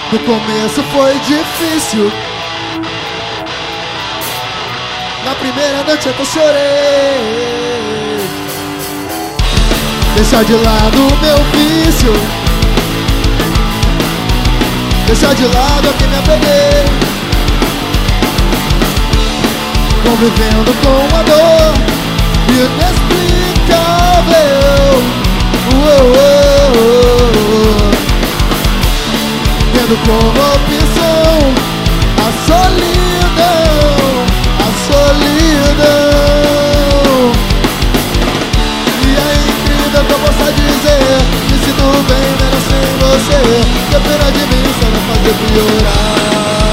No começo foi difícil. Na primeira noite eu chorei. Deixar de lado o meu vício, deixar de lado a quem me apeguei, convivendo com a dor inexplicável. Tendo como opção a solidão, a solidão. E é incrível que eu possa dizer: me sinto bem melhor sem você. Que pena de mim só não fazer piorar.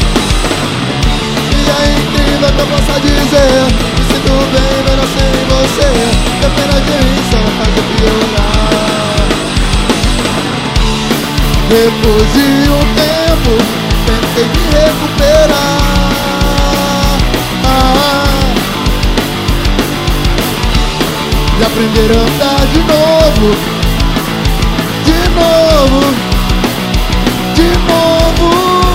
E é incrível que eu possa dizer: me sinto bem melhor sem você. Que pena de mim só não fazer piorar. Depois de um tempo, tentei me recuperar e aprender a andar de novo, de novo, de novo.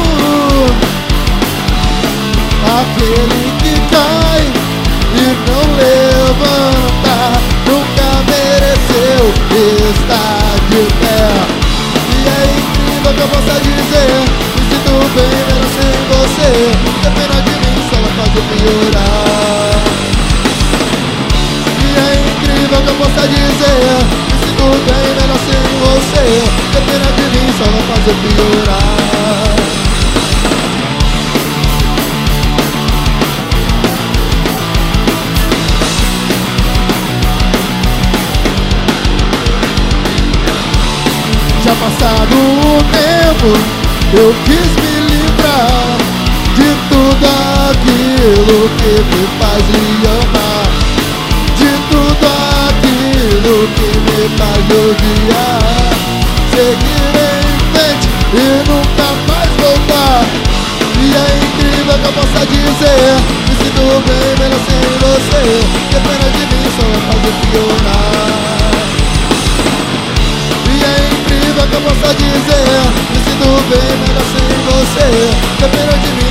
Aquele que cai e não levanta nunca mereceu estar de pé. E é incrível que eu possa dizer: me sinto bem melhor sem você. Que pena de mim só vai fazer piorar. E é incrível que eu possa dizer: me sinto bem melhor sem você. Que pena de mim só vai fazer piorar. Já passado o tempo, eu quis me livrar de tudo aquilo que me fazia amar, de tudo aquilo que me faz odiar. Seguir em frente e nunca mais voltar. E é incrível que eu possa dizer: me sinto bem melhor sem você. Que pena de mim só vai fazer piorar. Que eu possa dizer: me sinto bem melhor sem você. Que pena de mim